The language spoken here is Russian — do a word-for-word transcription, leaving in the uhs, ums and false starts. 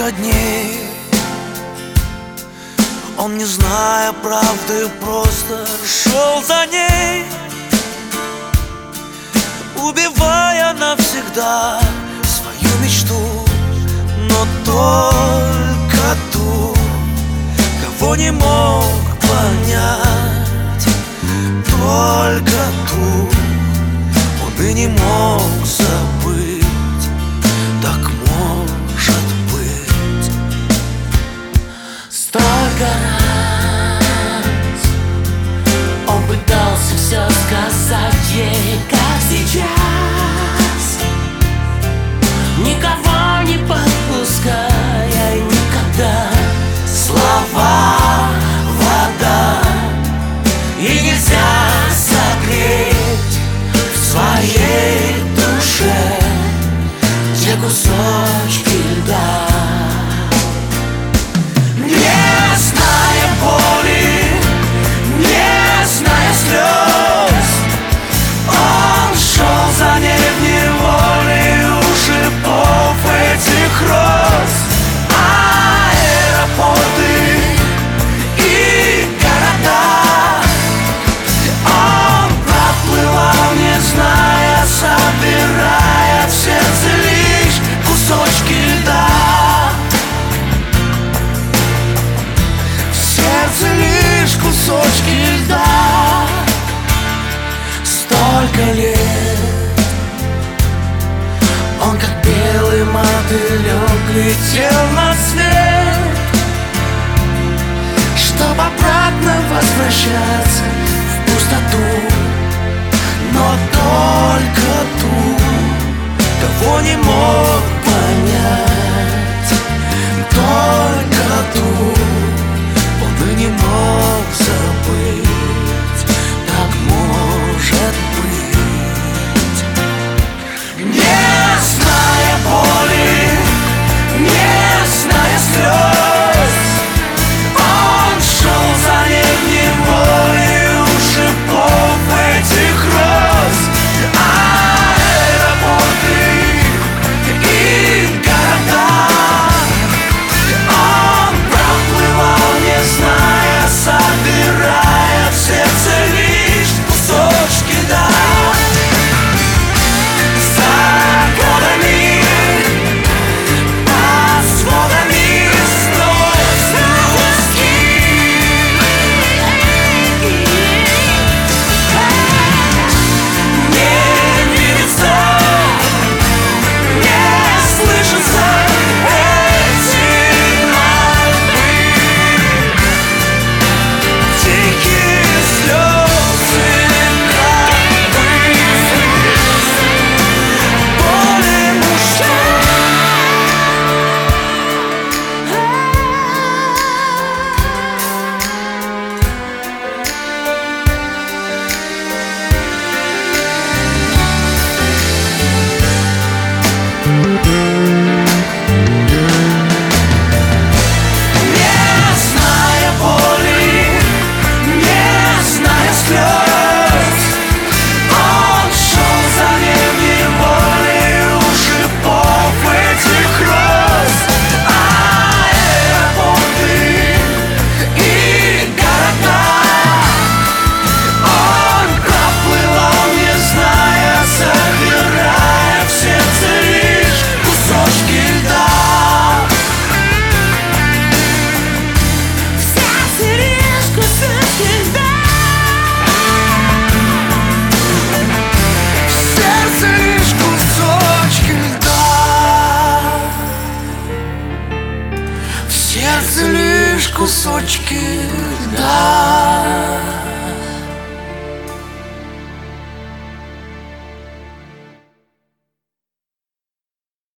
столько дней он, не зная правды, просто шел за ней, убивая навсегда свою мечту. Но только ту, кого не мог понять, только ту он и не мог забыть. Так может быть. Столько раз он пытался все сказать ей, как сейчас, никого не подпуская, никогда. Слова вода, и нельзя согреть в своей душе те кусочки льда. Не зная боли, не зная слез, он шел за ней в неволе у шипов этих роз. Аэропорты и города он проплывал, не зная, собирая в сердце лишь кусочки льда. В сердце лишь кусочки льда. Столько лет он, как белый мотылек, летел на свет, чтоб обратно возвращаться в пустоту. Но только ту, кого не мог понять, только ту он и не мог забыть. Так может быть. Не зная боли, не зная слез, он шел за ней в неволе у шипов этих роз. Аэропорты и города он проплывал, не зная, собирая в сердце лишь кусочки льда. За горами, под сводами снова узкий. Не видится, не слышится эти мольбы, тихие слезы, как бы боли мужчин. Не зная боли, не зная слез, он шел за ней в неволе у шипов этих роз. Аэропорты и города он проплывал, не зная, собирая в сердце лишь кусочки льда. В сердце лишь кусочки льда. В сердце лишь кусочки льда. В сердце лишь кусочки льда.